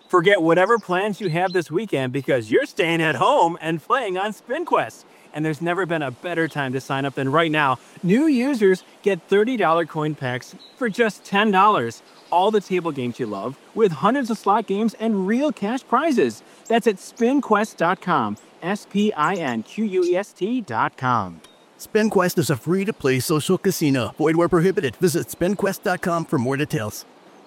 Forget whatever plans you have this weekend because you're staying at home and playing on SpinQuest. And there's never been a better time to sign up than right now. New users get $30 coin packs for just $10. All the table games you love, with hundreds of slot games and real cash prizes. That's at spinquest.com. SPINQUEST.com. SpinQuest is a free-to-play social casino. Void where prohibited. Visit spinquest.com for more details.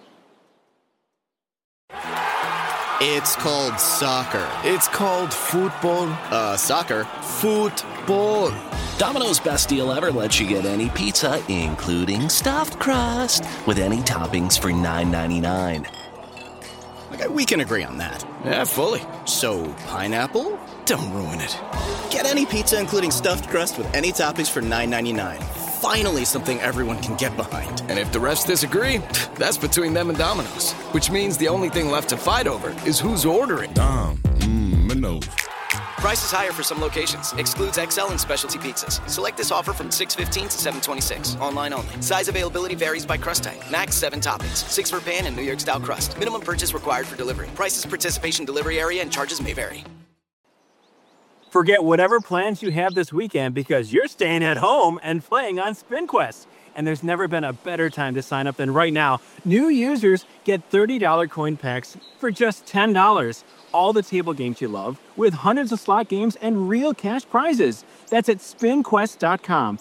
It's called soccer. It's called football. Soccer. Football. Domino's Best Deal Ever lets you get any pizza, including stuffed crust, with any toppings for $9.99. Okay, we can agree on that. Yeah, fully. So, pineapple? Don't ruin it. Get any pizza, including stuffed crust, with any toppings for $9.99. Finally, something everyone can get behind. And if the rest disagree, that's between them and Domino's. Which means the only thing left to fight over is who's ordering. Domino's. Price is higher for some locations. Excludes XL and specialty pizzas. Select this offer from 6/15 to 7/26. Online only. Size availability varies by crust type. Max 7 toppings. 6 for pan and New York style crust. Minimum purchase required for delivery. Prices, participation, delivery area, and charges may vary. Forget whatever plans you have this weekend because you're staying at home and playing on SpinQuest. And there's never been a better time to sign up than right now. New users get $30 coin packs for just $10. All the table games you love, with hundreds of slot games and real cash prizes. That's at spinquest.com.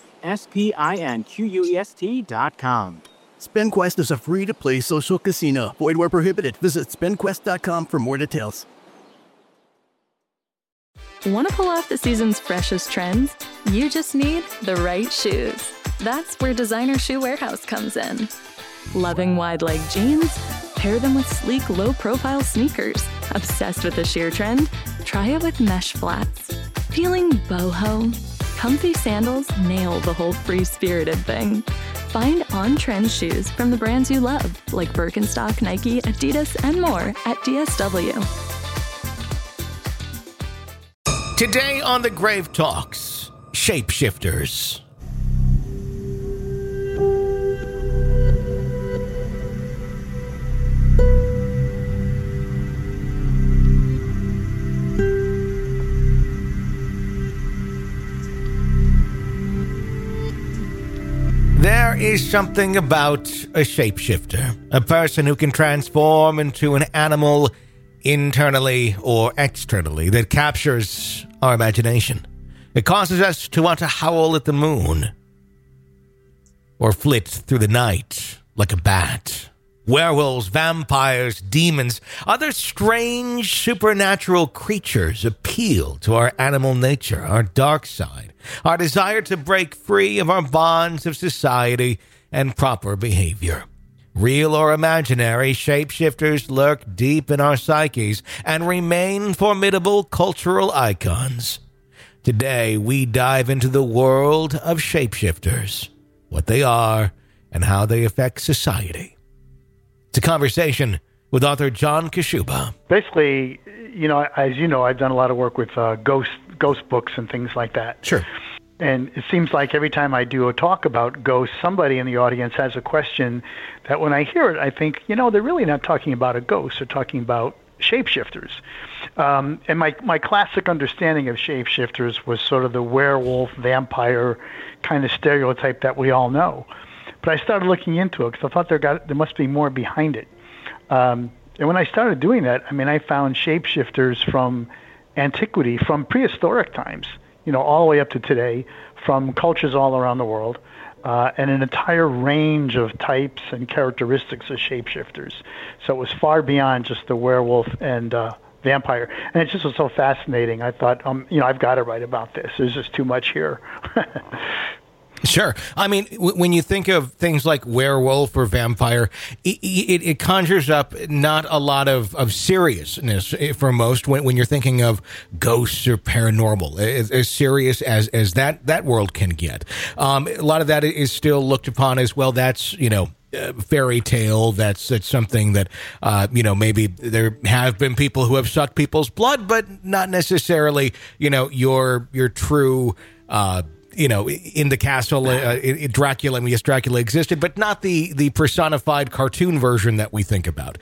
SPINQUEST.com. SpinQuest is a free-to-play social casino. Void where prohibited. Visit spinquest.com for more details. Want to pull off the season's freshest trends? You just need the right shoes. That's where Designer Shoe Warehouse comes in. Loving wide-leg jeans? Pair them with sleek, low-profile sneakers. Obsessed with the sheer trend? Try it with mesh flats. Feeling boho? Comfy sandals nail the whole free-spirited thing. Find on-trend shoes from the brands you love, like Birkenstock, Nike, Adidas, and more at DSW. Today on the Grave Talks, shapeshifters. There is something about a shapeshifter, a person who can transform into an animal internally or externally that captures our imagination. It causes us to want to howl at the moon or flit through the night like a bat. Werewolves, vampires, demons, other strange supernatural creatures appeal to our animal nature, our dark side, our desire to break free of our bonds of society and proper behavior. Real or imaginary, shapeshifters lurk deep in our psyches and remain formidable cultural icons. Today, we dive into the world of shapeshifters, what they are, and how they affect society. It's a conversation with author John Kashuba. Basically, as you know, I've done a lot of work with ghost books and things like that. Sure. And it seems like every time I do a talk about ghosts, somebody in the audience has a question that when I hear it, I think, they're really not talking about a ghost. They're talking about shapeshifters. And my classic understanding of shapeshifters was sort of the werewolf, vampire kind of stereotype that we all know. But I started looking into it because I thought there must be more behind it. And when I started doing that, I found shapeshifters from antiquity, from prehistoric times, all the way up to today, from cultures all around the world, and an entire range of types and characteristics of shapeshifters. So it was far beyond just the werewolf and vampire. And it just was so fascinating. I thought, I've got to write about this. There's just too much here. Sure. When you think of things like werewolf or vampire, it conjures up not a lot of seriousness for most when you're thinking of ghosts or paranormal, as serious as that world can get. A lot of that is still looked upon as, well, that's, fairy tale. That's something that, maybe there have been people who have sucked people's blood, but not necessarily, your true, in the castle, Dracula, and yes, Dracula existed, but not the personified cartoon version that we think about.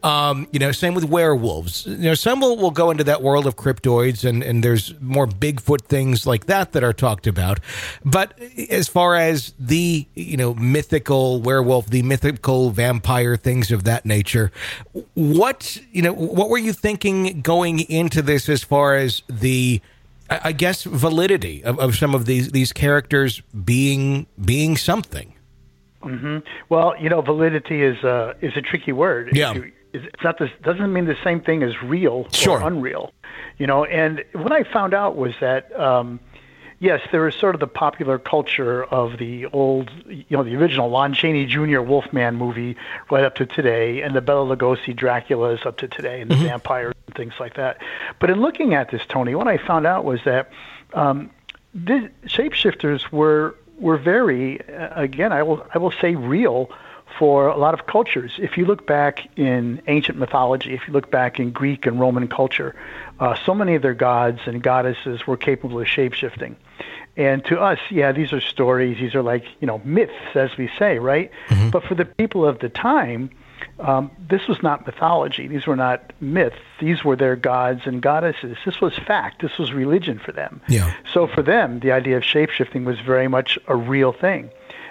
Same with werewolves. Some will go into that world of cryptoids, and there's more Bigfoot things like that are talked about. But as far as the, mythical werewolf, the mythical vampire, things of that nature, what were you thinking going into this as far as the, I guess, validity of some of these characters being something? Mm-hmm. Well, validity is a tricky word. Yeah. It's not this, doesn't mean the same thing as real Sure. or unreal. And what I found out was that, yes, there is sort of the popular culture of the old, the original Lon Chaney Jr. Wolfman movie right up to today, and the Bela Lugosi Draculas up to today, and the vampires and things like that. But in looking at this, Tony, what I found out was that the shapeshifters were very, again, I will say real for a lot of cultures. If you look back in ancient mythology, if you look back in Greek and Roman culture, so many of their gods and goddesses were capable of shape-shifting. And to us, these are stories. These are like, myths, as we say, right? Mm-hmm. But for the people of the time, this was not mythology. These were not myths. These were their gods and goddesses. This was fact. This was religion for them. Yeah. So for them, the idea of shape-shifting was very much a real thing.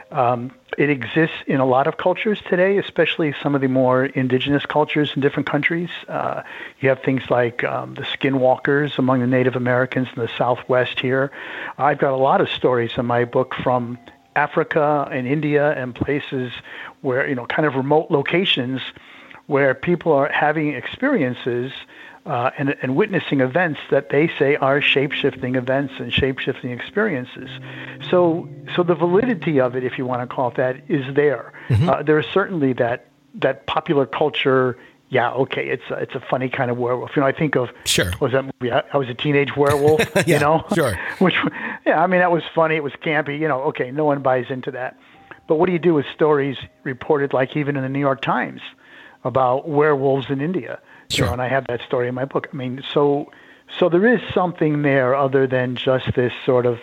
It exists in a lot of cultures today, especially some of the more indigenous cultures in different countries. You have things like the skinwalkers among the Native Americans in the Southwest here. I've got a lot of stories in my book from Africa and India and places where, kind of remote locations where people are having experiences and witnessing events that they say are shape-shifting events and shape-shifting experiences. So the validity of it, if you want to call it that, is there. Mm-hmm. There is certainly that popular culture. Yeah, okay, it's a funny kind of werewolf. I think of, sure, what was that movie? I Was a Teenage Werewolf. Sure. Which, that was funny. It was campy. Okay, no one buys into that. But what do you do with stories reported, like even in the New York Times, about werewolves in India? Sure. And I have that story in my book. So there is something there other than just this sort of,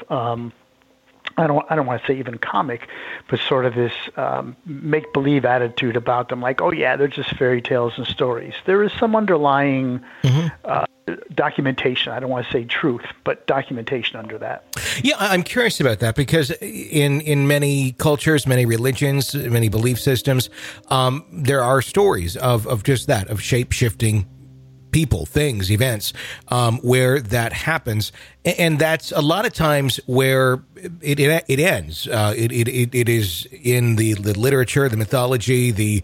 I don't want to say even comic, but sort of this make-believe attitude about them, like, oh yeah, they're just fairy tales and stories. There is some underlying documentation. I don't want to say truth, but documentation under that. Yeah, I'm curious about that because in many cultures, many religions, many belief systems, there are stories of just that, of shape-shifting people, things, events, where that happens. And that's a lot of times where it ends. It is in the literature, the mythology, the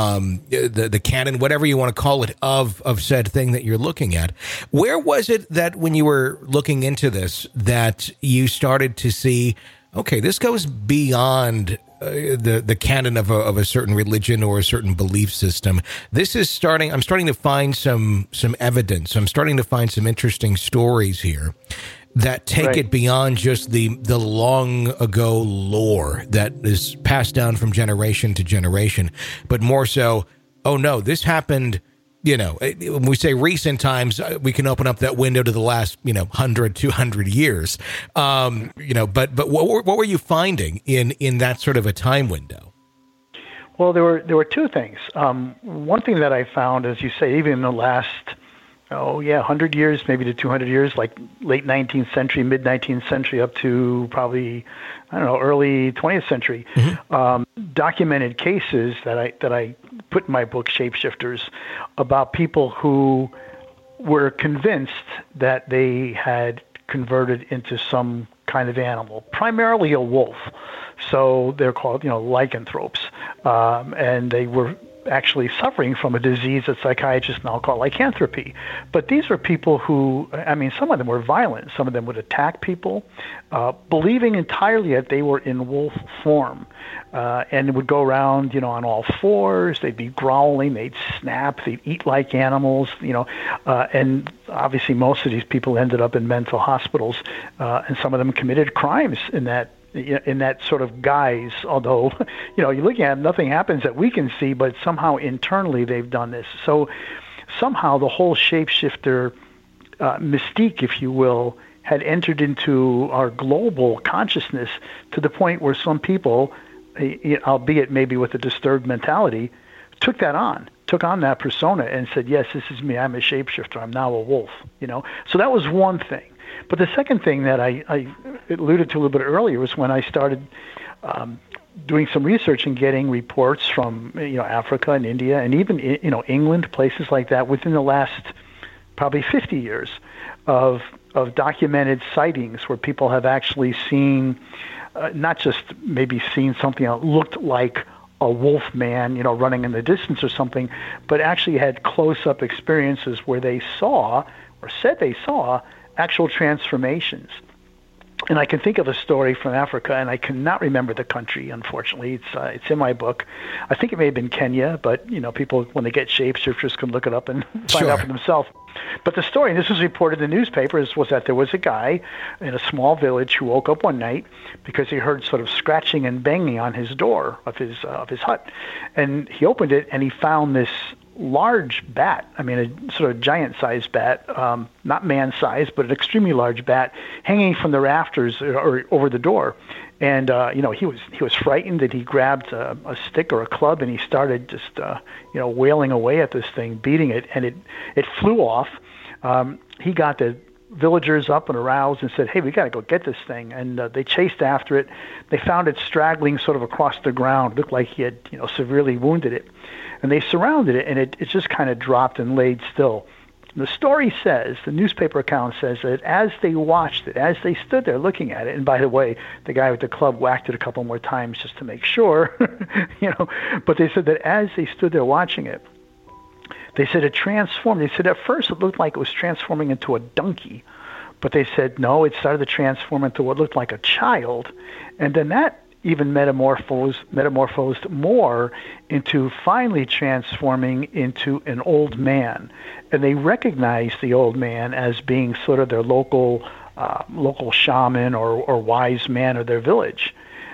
canon, whatever you want to call it, of said thing that you're looking at. Where was it that when you were looking into this that you started to see, okay, this goes beyond the canon of a certain religion or a certain belief system? This is I'm starting to find some evidence. I'm starting to find some interesting stories here that take it beyond just the long ago lore that is passed down from generation to generation, but more so, oh no, this happened. When we say recent times, we can open up that window to the last, 100, 200 years. But what were you finding in that sort of a time window? Well, there were two things. One thing that I found, as you say, even in the last, 100 years, maybe to 200 years, like late 19th century, mid 19th century, up to probably, early 20th century, documented cases that I put in my book, Shapeshifters, about people who were convinced that they had converted into some kind of animal, primarily a wolf. So they're called, lycanthropes, and they were actually suffering from a disease that psychiatrists now call lycanthropy. But these were people who, some of them were violent. Some of them would attack people, believing entirely that they were in wolf form, and would go around, on all fours. They'd be growling, they'd snap, they'd eat like animals, and obviously most of these people ended up in mental hospitals, and some of them committed crimes in that sort of guise, although, you're looking at it, nothing happens that we can see, but somehow internally they've done this. So somehow the whole shapeshifter mystique, if you will, had entered into our global consciousness to the point where some people, albeit maybe with a disturbed mentality, took on that persona and said, yes, this is me. I'm a shapeshifter. I'm now a wolf. So that was one thing. But the second thing that I alluded to a little bit earlier was when I started doing some research and getting reports from Africa and India and even England, places like that, within the last probably 50 years of documented sightings where people have actually seen, not just maybe seen something that looked like a wolf man, running in the distance or something, but actually had close-up experiences where they saw or said they saw actual transformations. And I can think of a story from Africa, and I cannot remember the country, unfortunately. It's in my book. I think it may have been Kenya, but people, when they get shapeshifters, can look it up and find out for themselves. But the story, and this was reported in the newspapers, was that there was a guy in a small village who woke up one night because he heard sort of scratching and banging on his door of his hut, and he opened it and he found this large bat, a sort of giant-sized bat, not man-sized, but an extremely large bat, hanging from the rafters or over the door. And he was frightened, and he grabbed a stick or a club, and he started just wailing away at this thing, beating it, and it flew off. He got the villagers up and aroused and said, hey, we got to go get this thing. And they chased after it. They found it straggling sort of across the ground. It looked like he had severely wounded it. And they surrounded it, and it just kind of dropped and laid still. The story says, the newspaper account says that as they watched it, as they stood there looking at it, and by the way, the guy with the club whacked it a couple more times just to make sure, but they said that as they stood there watching it, they said it transformed. They said at first it looked like it was transforming into a donkey, but they said no, it started to transform into what looked like a child, and then that even metamorphosed more into finally transforming into an old man. And they recognized the old man as being sort of their local shaman or wise man of their village.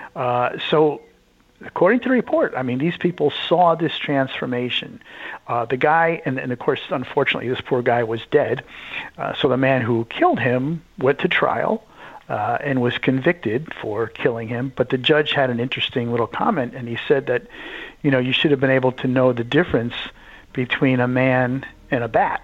So according to the report, these people saw this transformation. The guy, and of course, unfortunately, this poor guy was dead. So the man who killed him went to trial and was convicted for killing him. But the judge had an interesting little comment, and he said that, you should have been able to know the difference between a man and a bat.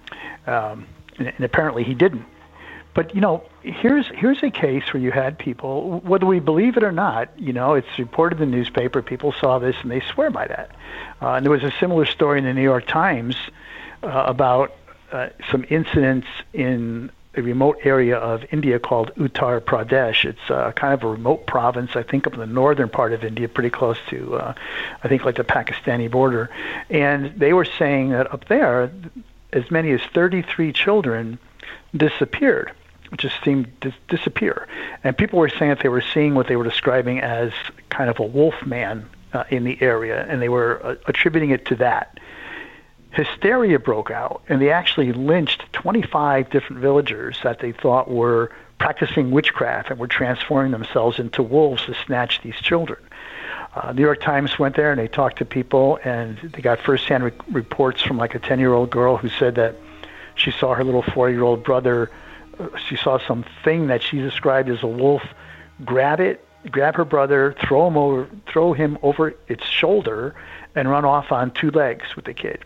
And apparently he didn't. But, here's a case where you had people, whether we believe it or not, it's reported in the newspaper, people saw this and they swear by that. And there was a similar story in the New York Times about some incidents in a remote area of India called Uttar Pradesh. It's kind of a remote province, I think, up in the northern part of India, pretty close to, I think, like the Pakistani border. And they were saying that up there, as many as 33 children disappeared, just seemed to disappear. And people were saying that they were seeing what they were describing as kind of a wolf man in the area, and they were attributing it to that. Hysteria broke out, and they actually lynched 25 different villagers that they thought were practicing witchcraft and were transforming themselves into wolves to snatch these children. New York Times went there, and they talked to people, and they got first-hand reports from like a 10-year-old girl who said that she saw her little 4-year-old brother, she saw something that she described as a wolf grab her brother, throw him over its shoulder, and run off on 2 legs with the kid.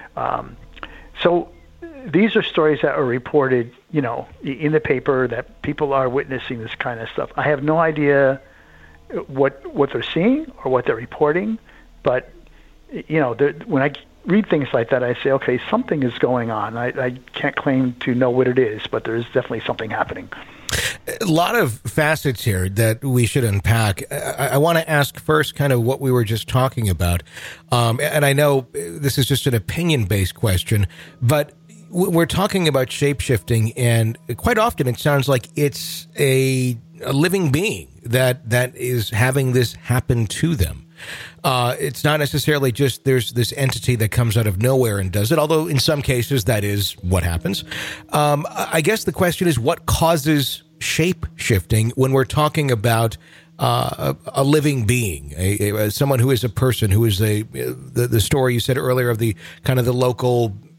So these are stories that are reported, in the paper, that people are witnessing this kind of stuff. I have no idea what they're seeing or what they're reporting, but when I read things like that, I say, okay, something is going on. I can't claim to know what it is, but there's definitely something happening. A lot of facets here that we should unpack. I want to ask first kind of what we were just talking about. And I know this is just an opinion-based question, but we're talking about shape-shifting, and quite often it sounds like it's a living being that is having this happen to them. It's not necessarily just there's this entity that comes out of nowhere and does it, although in some cases that is what happens. I guess the question is, what causes shape-shifting when we're talking about a living being, someone who is a person, who is the story you said earlier of the kind of the local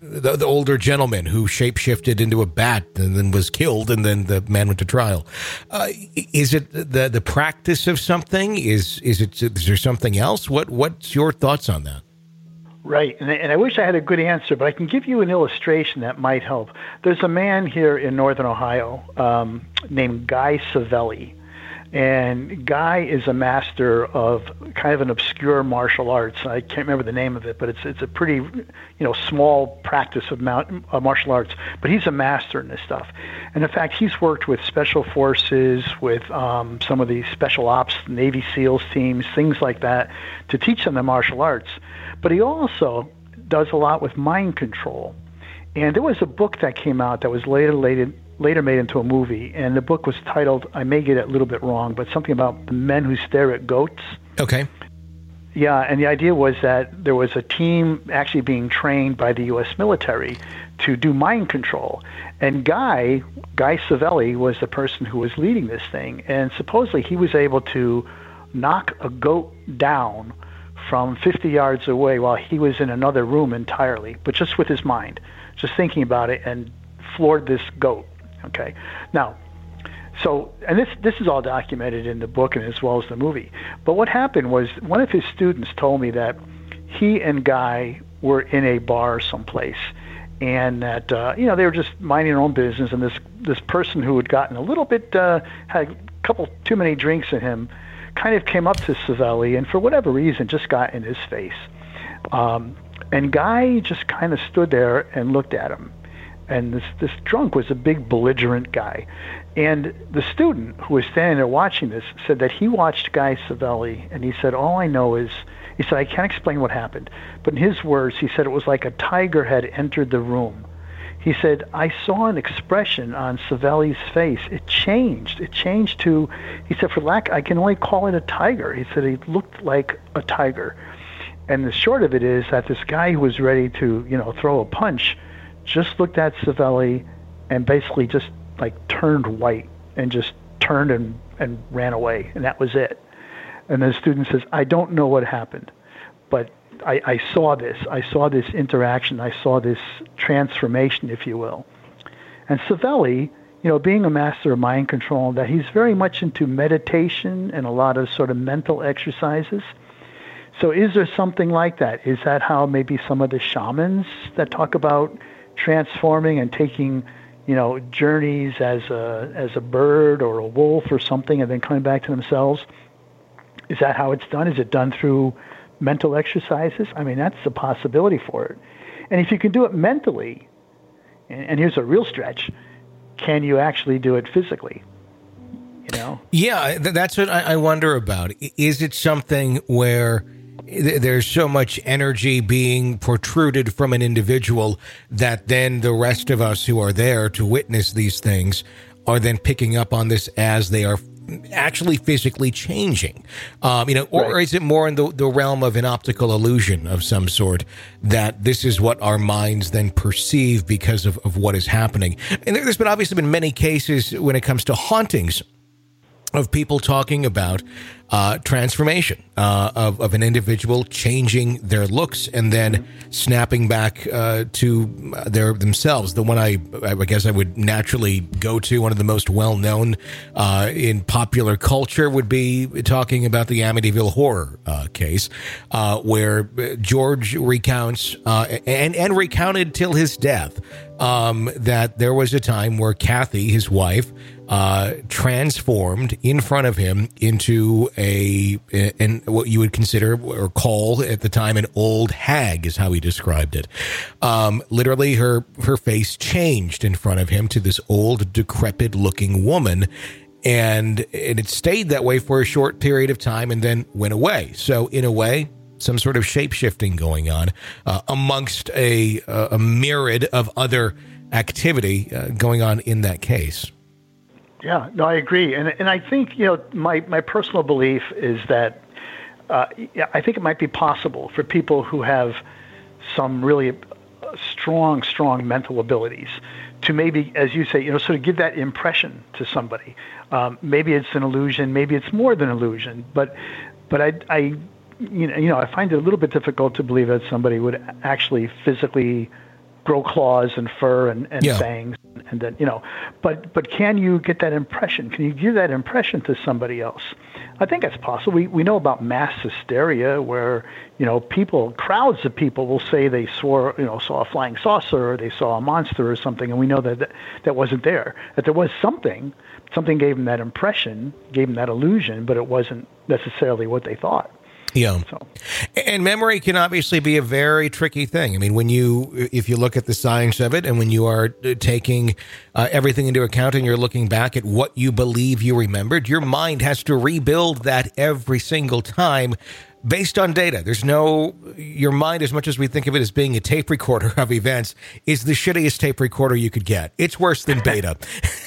the older gentleman who shapeshifted into a bat and then was killed, and then the man went to trial. Is it the practice of something? Is there something else? What's your thoughts on that? Right, and I wish I had a good answer, but I can give you an illustration that might help. There's a man here in northern Ohio named Guy Savelli, and Guy is a master of kind of an obscure martial arts. I can't remember the name of it, but it's a pretty small practice of martial arts. But he's a master in this stuff, and in fact, he's worked with special forces, with some of the special ops, Navy SEALs teams, things like that, to teach them the martial arts. But he also does a lot with mind control. And there was a book that came out that was later made into a movie, and the book was titled, I may get it a little bit wrong, but something about the men who stare at goats. Okay. Yeah, and the idea was that there was a team actually being trained by the U.S. military to do mind control. And Guy Savelli was the person who was leading this thing, and supposedly he was able to knock a goat down from 50 yards away while he was in another room entirely, but just with his mind, just thinking about it, and floored this goat. Okay. Now, and this is all documented in the book and as well as the movie. But what happened was one of his students told me that he and Guy were in a bar someplace, and that they were just minding their own business, and this person who had gotten a little bit had a couple too many drinks in him kind of came up to Savelli and for whatever reason just got in his face. And Guy just kind of stood there and looked at him. And this drunk was a big belligerent guy. And the student who was standing there watching this said that he watched Guy Savelli, and he said, all I know is, he said, I can't explain what happened. But in his words, he said it was like a tiger had entered the room. He said, I saw an expression on Savelli's face. It changed. It changed to, he said, I can only call it a tiger. He said he looked like a tiger. And the short of it is that this guy who was ready to, throw a punch just looked at Savelli and basically just turned white and just turned and ran away. And that was it. And the student says, I don't know what happened, but I saw this. I saw this interaction. I saw this transformation, if you will. And Savelli, being a master of mind control, that he's very much into meditation and a lot of sort of mental exercises. So is there something like that? Is that how maybe some of the shamans that talk about transforming and taking, journeys as a bird or a wolf or something and then coming back to themselves? Is that how it's done? Is it done through mental exercises? I mean, that's a possibility for it. And if you can do it mentally, and here's a real stretch, can you actually do it physically? Yeah, that's what I wonder about. Is it something where there's so much energy being protruded from an individual that then the rest of us who are there to witness these things are then picking up on this as they are actually physically changing, or is it more in the realm of an optical illusion of some sort that this is what our minds then perceive because of what is happening? And there's been obviously been many cases when it comes to hauntings of people talking about transformation of an individual changing their looks and then snapping back to themselves. The one I guess I would naturally go to, one of the most well-known in popular culture, would be talking about the Amityville Horror case, where George recounts and recounted till his death that there was a time where Kathy, his wife, transformed in front of him into an what you would consider or call at the time an old hag, is how he described it. Literally, her face changed in front of him to this old, decrepit-looking woman, and it stayed that way for a short period of time and then went away. So, in a way, some sort of shape-shifting going on amongst a myriad of other activity going on in that case. Yeah, no, I agree. And I think, my personal belief is that I think it might be possible for people who have some really strong mental abilities to maybe, as you say, sort of give that impression to somebody. Maybe it's an illusion, maybe it's more than illusion, but I find it a little bit difficult to believe that somebody would actually physically grow claws and fur and Yeah. fangs, and then, but can you get that impression? Can you give that impression to somebody else? I think that's possible. We know about mass hysteria where, crowds of people will say they saw a flying saucer, or they saw a monster or something, and we know that wasn't there. That there was something gave them that impression, gave them that illusion, but it wasn't necessarily what they thought. Yeah. So. And memory can obviously be a very tricky thing. I mean, if you look at the science of it, and when you are taking everything into account and you're looking back at what you believe you remembered, your mind has to rebuild that every single time based on data. Your mind, as much as we think of it as being a tape recorder of events, is the shittiest tape recorder you could get. It's worse than beta.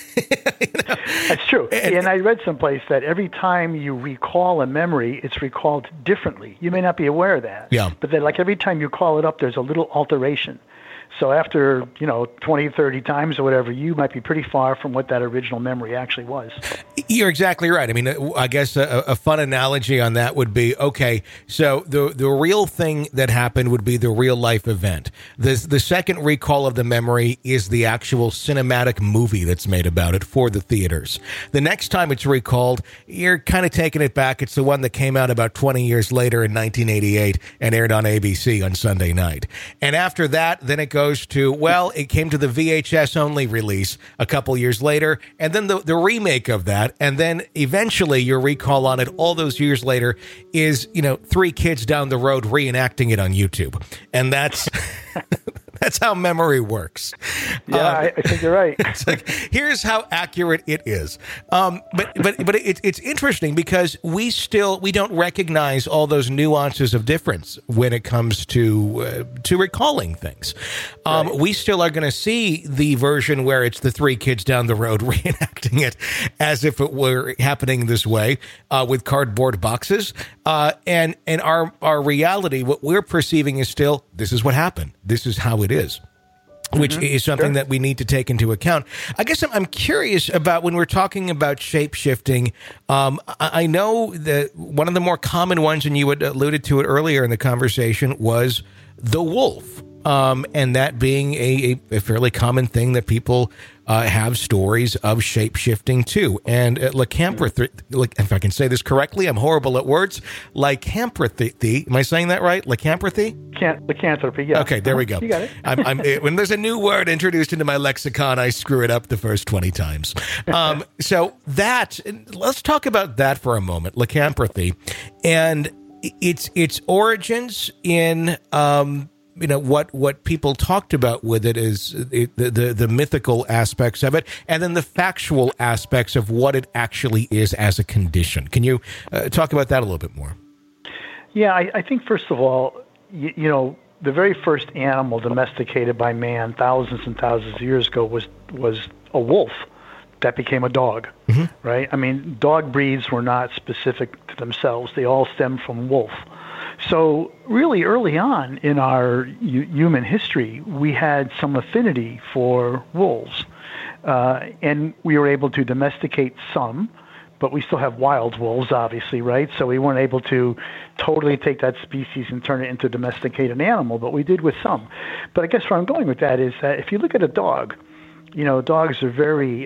That's true. And I read someplace that every time you recall a memory, it's recalled differently. You may not be aware of that. Yeah. But then, every time you call it up, there's a little alteration. So after, 20, 30 times or whatever, you might be pretty far from what that original memory actually was. You're exactly right. I mean, I guess a fun analogy on that would be, okay, so the real thing that happened would be the real life event. The second recall of the memory is the actual cinematic movie that's made about it for the theaters. The next time it's recalled, you're kind of taking it back. It's the one that came out about 20 years later in 1988 and aired on ABC on Sunday night. And after that, then it goes to, it came to the VHS only release a couple years later, and then the remake of that, and then eventually your recall on it all those years later is, 3 kids down the road reenacting it on YouTube. And that's that's how memory works. Yeah, I think you're right. It's like, here's how accurate it is. But it's interesting because we don't recognize all those nuances of difference when it comes to recalling things. Right. We still are going to see the version where it's the 3 kids down the road reenacting it as if it were happening this way, with cardboard boxes. And our reality, what we're perceiving is still, this is what happened. This is how it is. Which is something that we need to take into account. I guess I'm curious about when we're talking about shape-shifting. I know that one of the more common ones, and you had alluded to it earlier in the conversation, was the wolf. And that being a fairly common thing that people have stories of shape-shifting too. And lycanthropy, if I can say this correctly, I'm horrible at words. Lycanthropy, am I saying that right? Lycanthropy? Lycanthropy, yeah. Okay, there we go. You got it. When there's a new word introduced into my lexicon, I screw it up the first 20 times. So let's talk about that for a moment, lycanthropy, and its origins in what people talked about with it is the mythical aspects of it, and then the factual aspects of what it actually is as a condition. Can you talk about that a little bit more? Yeah, I think first of all, the very first animal domesticated by man thousands and thousands of years ago was a wolf that became a dog, right? I mean, dog breeds were not specific to themselves. They all stemmed from wolf. So really early on in our human history, we had some affinity for wolves. And we were able to domesticate some, but we still have wild wolves, obviously, right? So we weren't able to totally take that species and turn it into a domesticated animal, but we did with some. But I guess where I'm going with that is that if you look at a dog, dogs are very,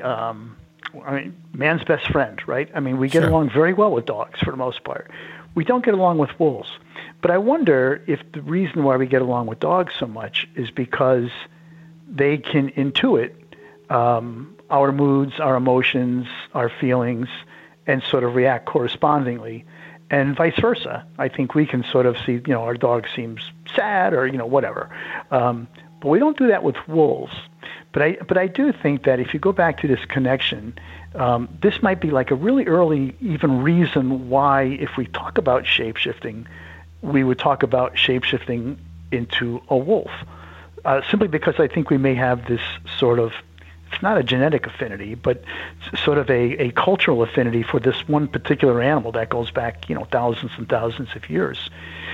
man's best friend, right? I mean, we get along very well with dogs for the most part. We don't get along with wolves. But I wonder if the reason why we get along with dogs so much is because they can intuit our moods, our emotions, our feelings, and sort of react correspondingly. And vice versa. I think we can sort of see, our dog seems sad or, whatever. But we don't do that with wolves. But I do think that if you go back to this connection, this might be like a really early even reason why, if we talk about shape-shifting, we would talk about shape-shifting into a wolf. Simply because I think we may have this sort of, it's not a genetic affinity, but sort of a cultural affinity for this one particular animal that goes back, thousands and thousands of years.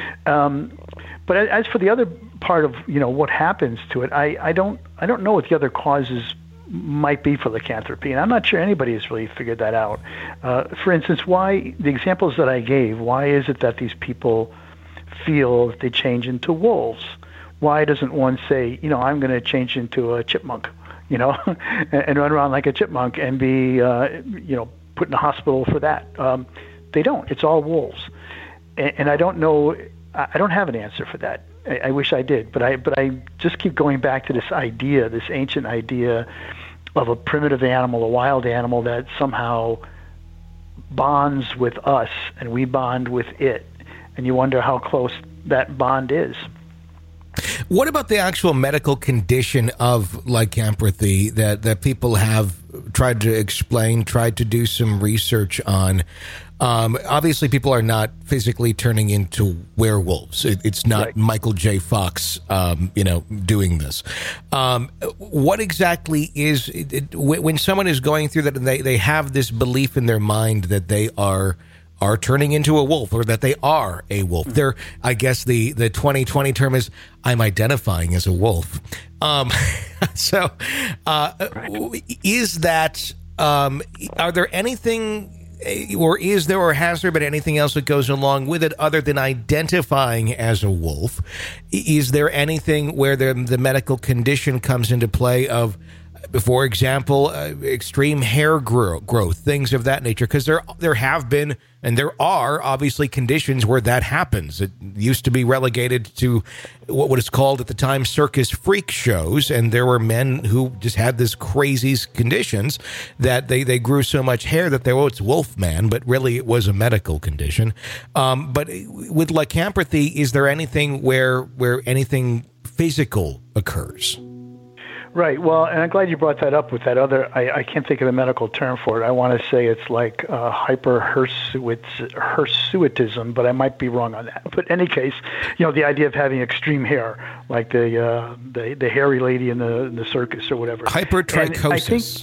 But as for the other part of, what happens to it, I don't know what the other causes might be for lycanthropy, and I'm not sure anybody has really figured that out. For instance, why the examples that I gave, why is it that these people feel that they change into wolves? why doesn't one say, I'm going to change into a chipmunk, and run around like a chipmunk and be, put in a hospital for that? They don't. It's all wolves. And I don't know, I don't have an answer for that. I wish I did, but I just keep going back to this idea, this ancient idea of a primitive animal, a wild animal that somehow bonds with us and we bond with it. And you wonder how close that bond is. What about the actual medical condition of lycanthropy that people have tried to explain, tried to do some research on? Obviously, people are not physically turning into werewolves. It's not right. Michael J. Fox, doing this. What exactly is it, when someone is going through that? They have this belief in their mind that they are turning into a wolf, or that they are a wolf. They're, I guess the 2020 term is, I'm identifying as a wolf. So, is that, are there anything, or is there, or has there been anything else that goes along with it other than identifying as a wolf? Is there anything where the medical condition comes into play of, for example, extreme hair growth, things of that nature? Because there have been, and there are obviously conditions where that happens. It used to be relegated to what is called at the time circus freak shows, and there were men who just had this crazy conditions that they grew so much hair that it's wolf man, but really it was a medical condition. But with lycanthropy, is there anything where anything physical occurs? Right. Well, and I'm glad you brought that up with that other, I can't think of the medical term for it. I want to say it's like hyperhirsutism, but I might be wrong on that. But in any case, the idea of having extreme hair, like the hairy lady in the circus or whatever. Hypertrichosis.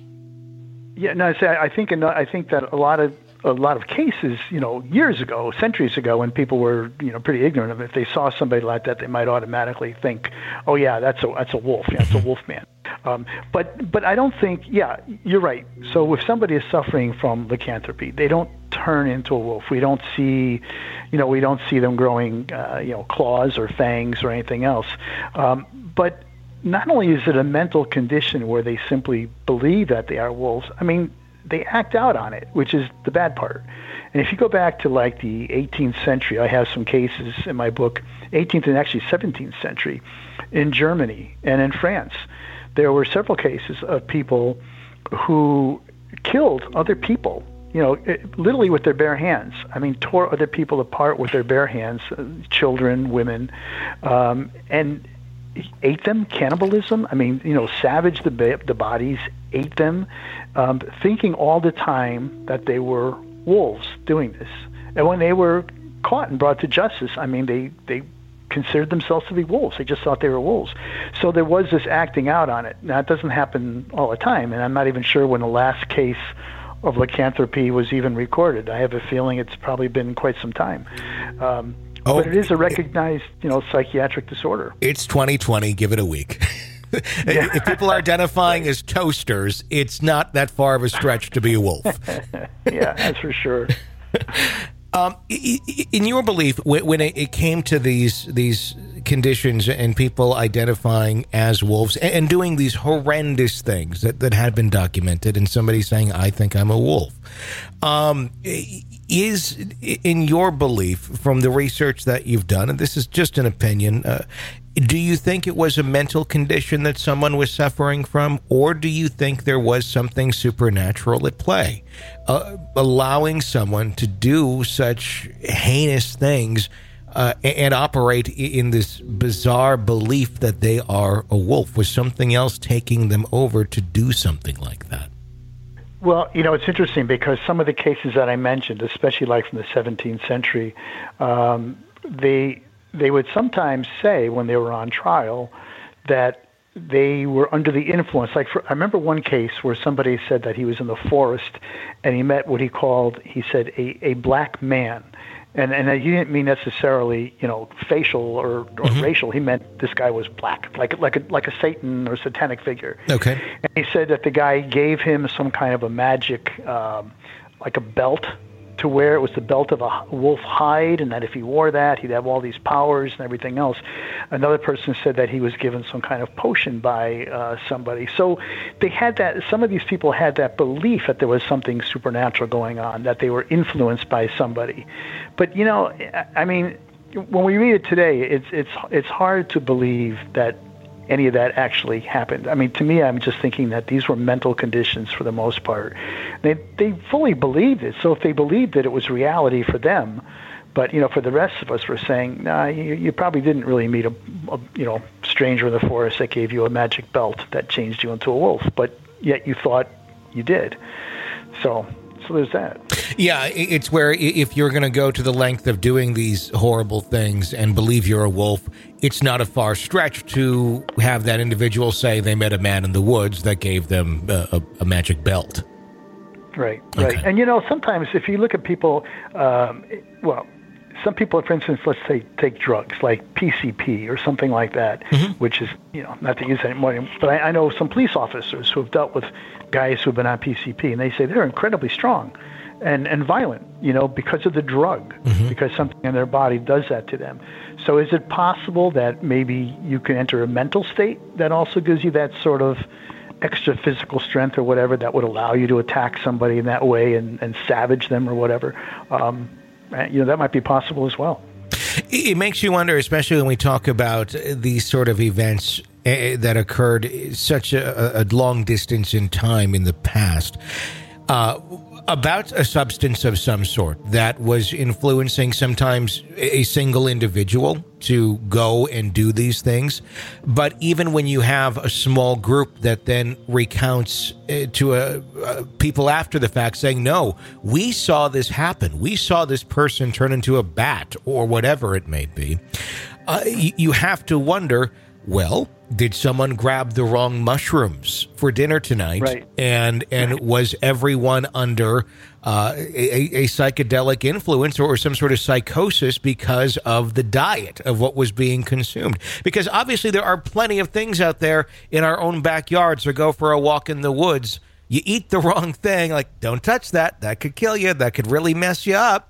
I think that a lot of cases, years ago, centuries ago, when people were, pretty ignorant of it, if they saw somebody like that, they might automatically think, oh yeah, that's a wolf. Yeah, it's a wolf man. But I don't think, you're right. So if somebody is suffering from lycanthropy, they don't turn into a wolf. We don't see them growing, claws or fangs or anything else. But not only is it a mental condition where they simply believe that they are wolves, they act out on it, which is the bad part. And if you go back to like the 18th century, I have some cases in my book, 18th and actually 17th century, in Germany and in France. There were several cases of people who killed other people, literally with their bare hands. Tore other people apart with their bare hands, children, women, and ate them, cannibalism. Savaged the bodies, ate them, thinking all the time that they were wolves doing this. And when they were caught and brought to justice, they considered themselves to be wolves. They just thought they were wolves. So there was this acting out on it. Now, it doesn't happen all the time, and I'm not even sure when the last case of lycanthropy was even recorded. I have a feeling it's probably been quite some time. But it is a recognized, psychiatric disorder. It's 2020. Give it a week. If people are identifying as toasters, it's not that far of a stretch to be a wolf. Yeah, that's for sure. In your belief, when it came to these conditions and people identifying as wolves and doing these horrendous things that had been documented, and somebody saying, I think I'm a wolf, is, in your belief, from the research that you've done, and this is just an opinion, do you think it was a mental condition that someone was suffering from, or do you think there was something supernatural at play, allowing someone to do such heinous things and operate in this bizarre belief that they are a wolf? Was something else taking them over to do something like that? Well, it's interesting because some of the cases that I mentioned, especially like from the 17th century, they would sometimes say when they were on trial that they were under the influence. I remember one case where somebody said that he was in the forest and he met what he said a black man. And he didn't mean necessarily, facial or racial. He meant this guy was black, like a Satan or satanic figure. Okay. And he said that the guy gave him some kind of a magic, like a belt, to wear it was the belt of a wolf hide, and that if he wore that, he'd have all these powers and everything else. Another person said that he was given some kind of potion by somebody. So they had that. Some of these people had that belief that there was something supernatural going on, that they were influenced by somebody. But I mean, when we read it today, it's hard to believe that any of that actually happened. I mean, to me, I'm just thinking that these were mental conditions for the most part. They fully believed it. So if they believed it was reality for them. But for the rest of us, we're saying, nah, you probably didn't really meet a stranger in the forest that gave you a magic belt that changed you into a wolf, but yet you thought you did. So there's that. Yeah, it's where if you're going to go to the length of doing these horrible things and believe you're a wolf, it's not a far stretch to have that individual say they met a man in the woods that gave them a magic belt. Right. Okay. And sometimes if you look at people, some people, for instance, let's say take drugs like PCP or something like that, which is, not to use it anymore, but I know some police officers who have dealt with guys who have been on PCP, and they say they're incredibly strong and violent, because of the drug, because something in their body does that to them. So is it possible that maybe you can enter a mental state that also gives you that sort of extra physical strength or whatever that would allow you to attack somebody in that way and savage them or whatever? That might be possible as well. It makes you wonder, especially when we talk about these sort of events that occurred such a long distance in time in the past, about a substance of some sort that was influencing sometimes a single individual to go and do these things. But even when you have a small group that then recounts to people after the fact saying, no, we saw this happen. We saw this person turn into a bat or whatever it may be. You have to wonder, well, did someone grab the wrong mushrooms for dinner tonight? Right. And was everyone under a psychedelic influence or some sort of psychosis because of the diet of what was being consumed? Because obviously there are plenty of things out there in our own backyards or go for a walk in the woods. You eat the wrong thing, like, don't touch that. That could kill you. That could really mess you up.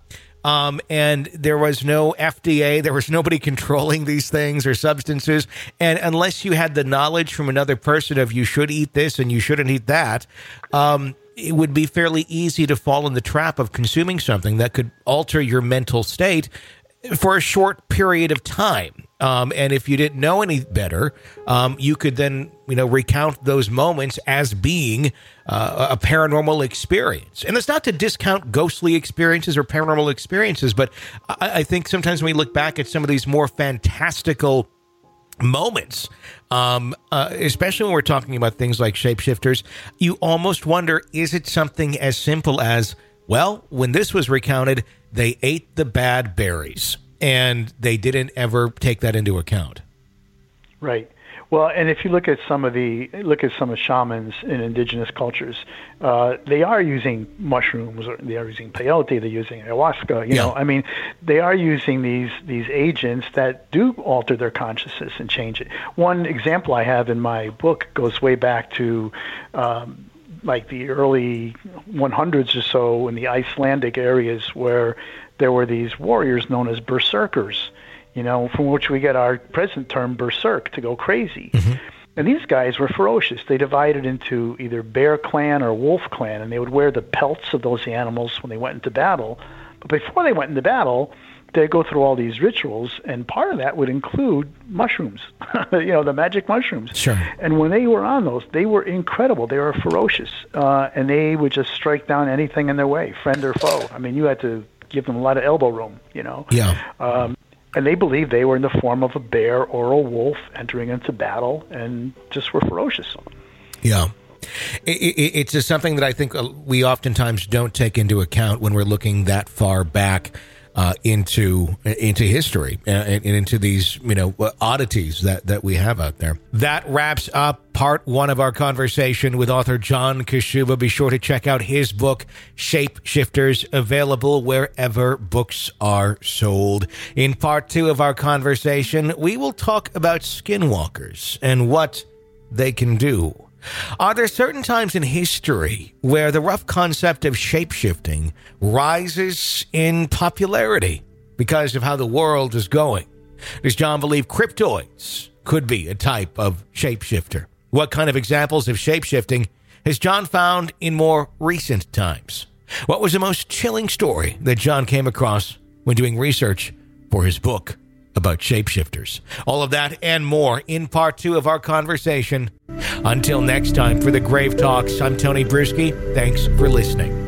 And there was no FDA, there was nobody controlling these things or substances. And unless you had the knowledge from another person of you should eat this and you shouldn't eat that, it would be fairly easy to fall in the trap of consuming something that could alter your mental state for a short period of time. And if you didn't know any better, you could then, recount those moments as being a paranormal experience. And it's not to discount ghostly experiences or paranormal experiences, but I think sometimes when we look back at some of these more fantastical moments, especially when we're talking about things like shapeshifters, you almost wonder, is it something as simple as, well, when this was recounted, they ate the bad berries and they didn't ever take that into account? Right. Well, and if you look at some of shamans in indigenous cultures, they are using mushrooms, or they are using peyote, they're using ayahuasca. You know, I mean, they are using these agents that do alter their consciousness and change it. One example I have in my book goes way back to like the early 100s or so in the Icelandic areas, where there were these warriors known as berserkers, from which we get our present term berserk, to go crazy. Mm-hmm. And these guys were ferocious. They divided into either bear clan or wolf clan, and they would wear the pelts of those animals when they went into battle. But before they went into battle, they'd go through all these rituals, and part of that would include mushrooms, the magic mushrooms. Sure. And when they were on those, they were incredible. They were ferocious, and they would just strike down anything in their way, friend or foe. I mean, you had to give them a lot of elbow room, Yeah. And they believed they were in the form of a bear or a wolf entering into battle and just were ferocious. Yeah. It's just something that I think we oftentimes don't take into account when we're looking that far back into history and into these, oddities that we have out there. That wraps up part one of our conversation with author John Kashuba. Be sure to check out his book, Shapeshifters, available wherever books are sold. In part two of our conversation, we will talk about skinwalkers and what they can do. Are there certain times in history where the rough concept of shapeshifting rises in popularity because of how the world is going? Does John believe cryptoids could be a type of shapeshifter? What kind of examples of shapeshifting has John found in more recent times? What was the most chilling story that John came across when doing research for his book about shapeshifters? All of that and more in part 2 of our conversation. Until next time, for the Grave Talks, I'm Tony Bruschi. Thanks for listening.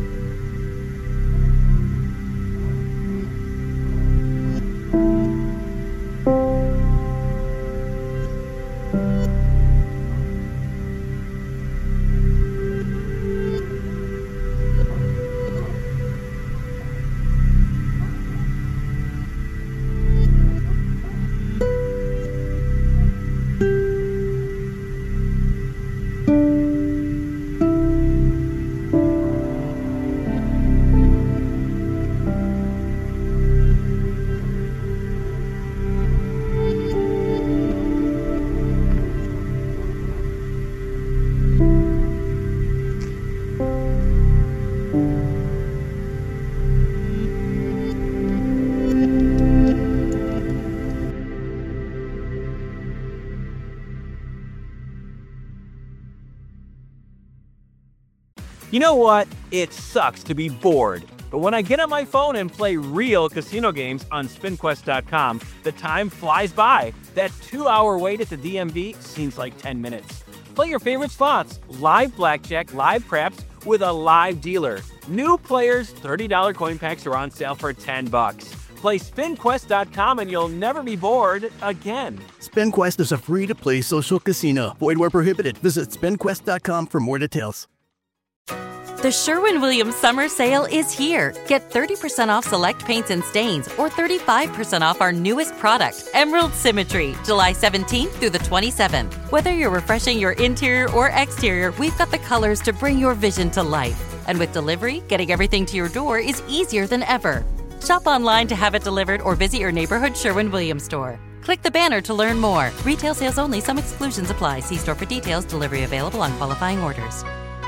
You know what? It sucks to be bored. But when I get on my phone and play real casino games on SpinQuest.com, the time flies by. That 2-hour wait at the DMV seems like 10 minutes. Play your favorite slots, live blackjack, live craps, with a live dealer. New players, $30 coin packs are on sale for $10. Play SpinQuest.com and you'll never be bored again. SpinQuest is a free-to-play social casino. Void where prohibited. Visit SpinQuest.com for more details. The Sherwin-Williams Summer Sale is here. Get 30% off select paints and stains or 35% off our newest product, Emerald Symmetry, July 17th through the 27th. Whether you're refreshing your interior or exterior, we've got the colors to bring your vision to life. And with delivery, getting everything to your door is easier than ever. Shop online to have it delivered or visit your neighborhood Sherwin-Williams store. Click the banner to learn more. Retail sales only. Some exclusions apply. See store for details. Delivery available on qualifying orders.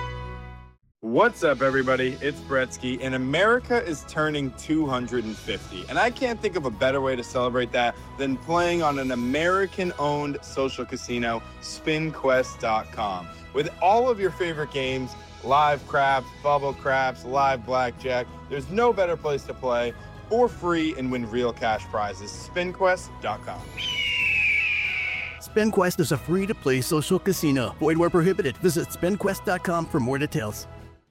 What's up, everybody? It's Bretsky, and America is turning 250. And I can't think of a better way to celebrate that than playing on an American-owned social casino, SpinQuest.com. With all of your favorite games, live craps, bubble craps, live blackjack, there's no better place to play for free and win real cash prizes. SpinQuest.com. SpinQuest is a free-to-play social casino. Void where prohibited. Visit SpinQuest.com for more details.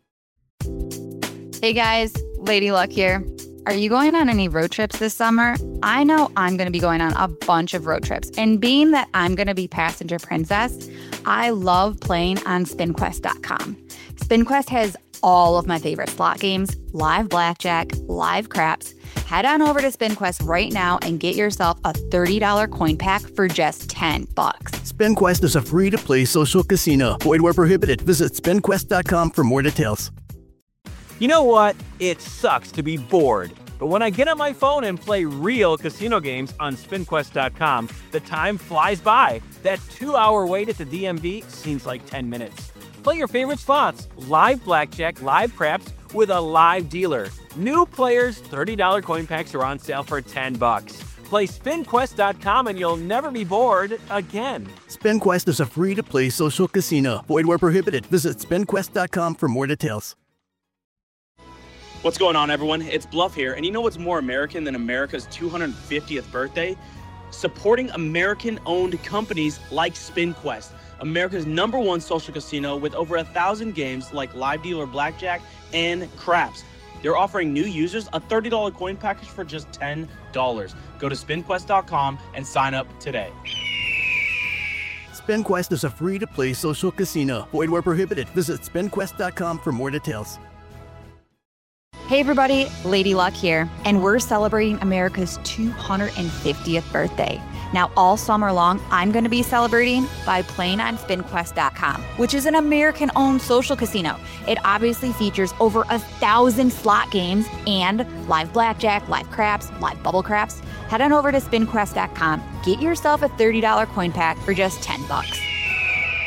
Hey guys, Lady Luck here. Are you going on any road trips this summer? I know I'm going to be going on a bunch of road trips. And being that I'm going to be passenger princess, I love playing on SpinQuest.com. SpinQuest has all of my favorite slot games, live blackjack, live craps. Head on over to SpinQuest right now and get yourself a $30 coin pack for just $10. SpinQuest is a free-to-play social casino. Void where prohibited. Visit SpinQuest.com for more details. You know what? It sucks to be bored. But when I get on my phone and play real casino games on SpinQuest.com, the time flies by. That 2-hour wait at the DMV seems like 10 minutes. Play your favorite slots, live blackjack, live craps, with a live dealer. New players, $30 coin packs are on sale for $10. Play SpinQuest.com and you'll never be bored again. SpinQuest is a free-to-play social casino. Void where prohibited. Visit SpinQuest.com for more details. What's going on, everyone? It's Bluff here, and you know what's more American than America's 250th birthday? Supporting American-owned companies like SpinQuest, America's #1 social casino with over 1,000 games like live dealer blackjack and craps. They're offering new users a $30 coin package for just $10. Go to SpinQuest.com and sign up today. SpinQuest is a free-to-play social casino. Void where prohibited. Visit SpinQuest.com for more details. Hey everybody, Lady Luck here, and we're celebrating America's 250th birthday. Now, all summer long, I'm going to be celebrating by playing on SpinQuest.com, which is an American-owned social casino. It obviously features over 1,000 slot games and live blackjack, live craps, live bubble craps. Head on over to SpinQuest.com. Get yourself a $30 coin pack for just $10.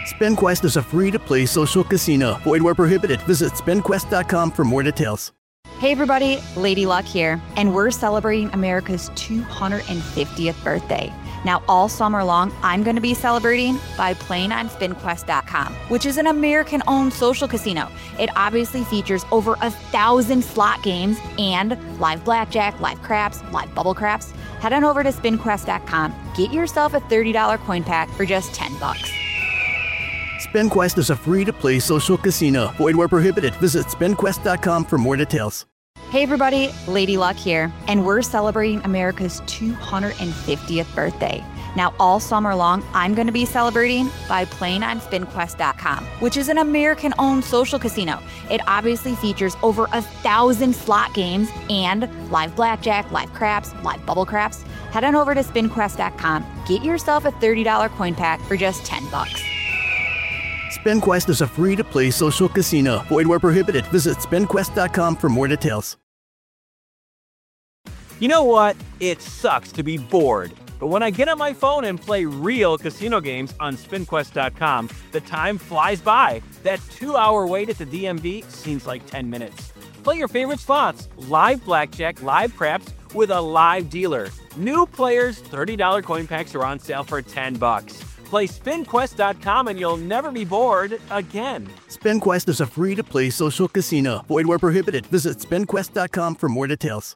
SpinQuest is a free-to-play social casino. Void where prohibited. Visit SpinQuest.com for more details. Hey everybody, Lady Luck here, and we're celebrating America's 250th birthday. Now, all summer long, I'm going to be celebrating by playing on SpinQuest.com, which is an American-owned social casino. It obviously features over 1,000 slot games and live blackjack, live craps, live bubble craps. Head on over to SpinQuest.com. Get yourself a $30 coin pack for just $10. SpinQuest is a free-to-play social casino. Void where prohibited. Visit SpinQuest.com for more details. Hey everybody, Lady Luck here, and we're celebrating America's 250th birthday. Now, all summer long, I'm going to be celebrating by playing on SpinQuest.com, which is an American-owned social casino. It obviously features over 1,000 slot games and live blackjack, live craps, live bubble craps. Head on over to SpinQuest.com. Get yourself a $30 coin pack for just $10. SpinQuest is a free-to-play social casino. Void where prohibited. Visit SpinQuest.com for more details. You know what? It sucks to be bored. But when I get on my phone and play real casino games on SpinQuest.com, the time flies by. That 2-hour wait at the DMV seems like 10 minutes. Play your favorite slots, live blackjack, live craps, with a live dealer. New players, $30 coin packs are on sale for $10. Play SpinQuest.com and you'll never be bored again. SpinQuest is a free-to-play social casino. Void where prohibited. Visit SpinQuest.com for more details.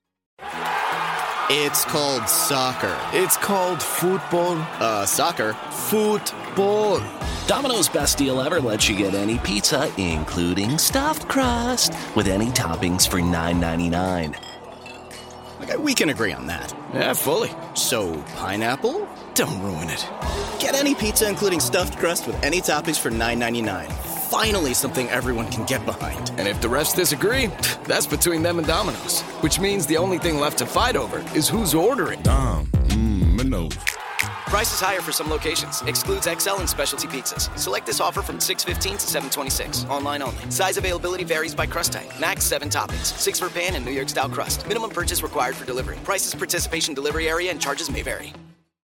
It's called soccer. It's called football. Soccer. Football. Domino's Best Deal Ever lets you get any pizza, including stuffed crust, with any toppings for $9.99. Okay, we can agree on that. Yeah, fully. So, pineapple? Don't ruin it. Get any pizza, including stuffed crust, with any toppings for $9.99. Finally, something everyone can get behind. And if the refs disagree, that's between them and Domino's. Which means the only thing left to fight over is who's ordering. Domino's. Prices higher for some locations. Excludes XL and specialty pizzas. Select this offer from $6.15 to $7.26. Online only. Size availability varies by crust type. Max 7 toppings. 6 for pan and New York style crust. Minimum purchase required for delivery. Prices, participation, delivery area, and charges may vary.